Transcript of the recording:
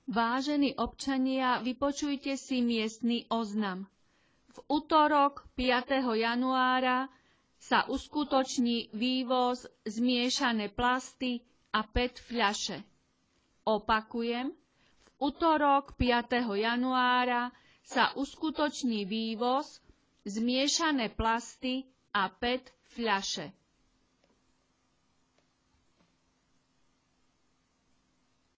Vážení občania, vypočujte si miestny oznam. V utorok 5. januára sa uskutoční vývoz zmiešané plasty a PET fľaše. Opakujem, v utorok 5. januára sa uskutoční vývoz zmiešané plasty a PET fľaše.